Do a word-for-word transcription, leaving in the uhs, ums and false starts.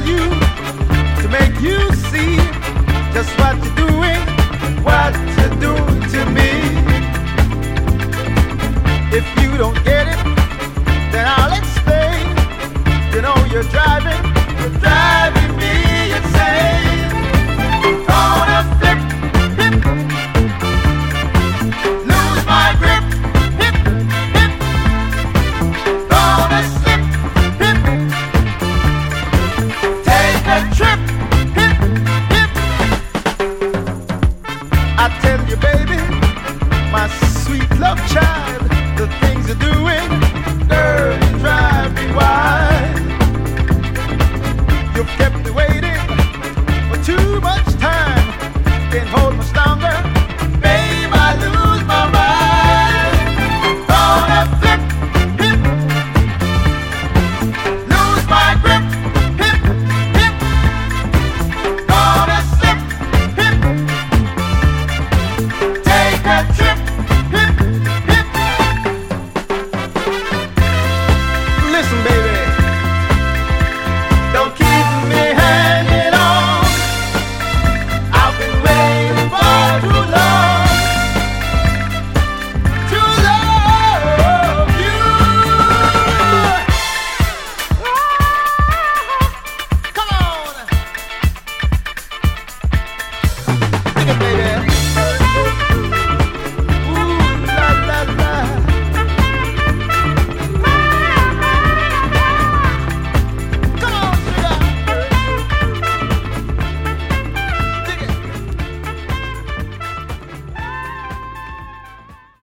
you, to make you see just what you're doing, what you're doing to me. If you don't get it, then I'll explain. You know you're driving